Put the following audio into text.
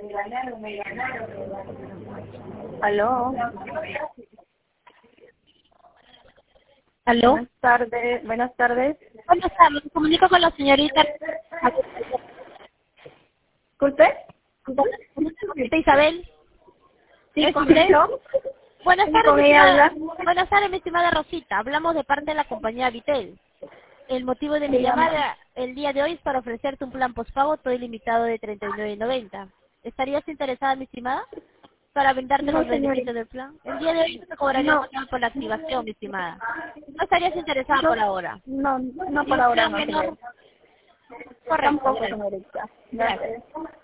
Aló. ¿Aló? Buenas tardes. Buenas tardes. Buenas tardes, me comunico con la señorita. Disculpe. Señorita Isabel. Sí, ¿Es con usted? yo. Buenas Sí, tardes, con mi ella estimada. habla. Buenas tardes, mi estimada Rosita. Hablamos de parte de la compañía Vitel. El motivo de mi Dígame. llamada el día de hoy es para ofrecerte un plan postpago todo ilimitado de 39.90. ¿Estarías interesada, mi estimada, para brindarte No, los beneficios señorita. del plan? El día de hoy no te cobraríamos No. nada por la activación, mi estimada. ¿No estarías interesada Yo, por ahora? no ¿Y por un ahora plan no, menor? señorita. Correcto, Tampoco, gracias. señorita. Gracias. Gracias.